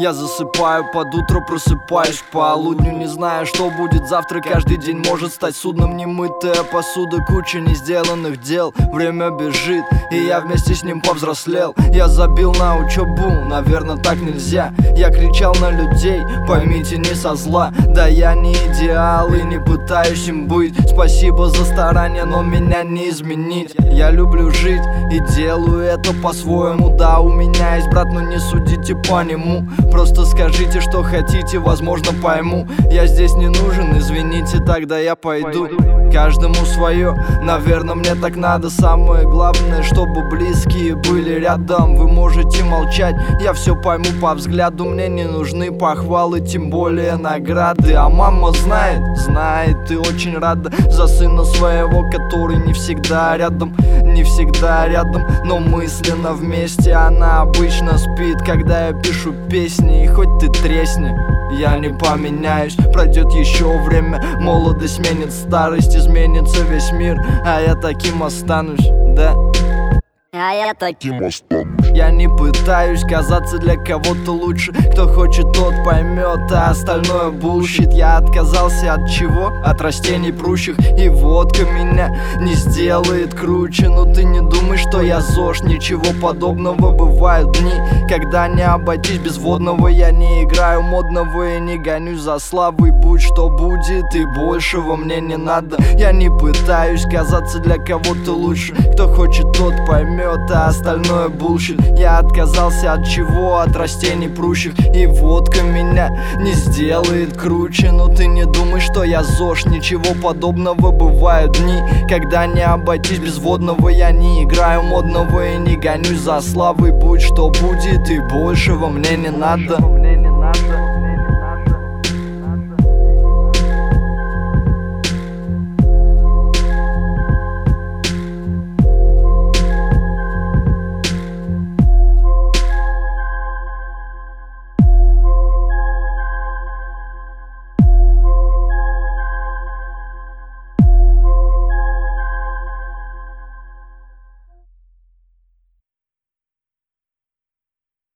Я засыпаю, под утро просыпаюсь к полудню, не зная, что будет завтра. Каждый день может стать судном. Немытая посуда, куча не сделанных дел. Время бежит, и я вместе с ним повзрослел. Я забил на учебу, наверное, так нельзя. Я кричал на людей, поймите, не со зла. Да я не идеал и не пытаюсь им быть. Спасибо за старание, но меня не изменить. Я люблю жить и делаю это по-своему. Да, у меня есть брат, но не судите по нему. Просто скажите, что хотите, возможно, пойму. Я здесь не нужен, извините, тогда я пойду. Каждому свое, наверное, мне так надо. Самое главное, чтобы близкие были рядом. Вы можете молчать, я все пойму по взгляду. Мне не нужны похвалы, тем более награды. А мама знает и очень рада за сына своего, который не всегда рядом. Не всегда рядом, но мысленно вместе. Она обычно спит, когда я пишу песни. И хоть ты тресни, я не поменяюсь. Пройдет еще время, молодость сменит старость. Изменится весь мир, а я таким останусь, да? А я таким останусь. Я не пытаюсь казаться для кого-то лучше. Кто хочет, тот поймет, а остальное булщит. Я отказался от чего? От растений прущих. И водка меня не сделает круче. Но ты не думай, что я ЗОЖ. Ничего подобного. Бывают дни, когда не обойтись без водного. Я не играю модного и не гонюсь за славой. Будь что будет, и большего мне не надо. Я не пытаюсь казаться для кого-то лучше. Кто хочет, тот поймет, а остальное булщит. Я отказался от чего? От растений прущих. И водка меня не сделает круче. Но ты не думай, что я ЗОЖ. Ничего подобного. Бывают дни, когда не обойтись без водного. Я не играю модного и не гонюсь за славой. Будь что будет, и большего мне не надо.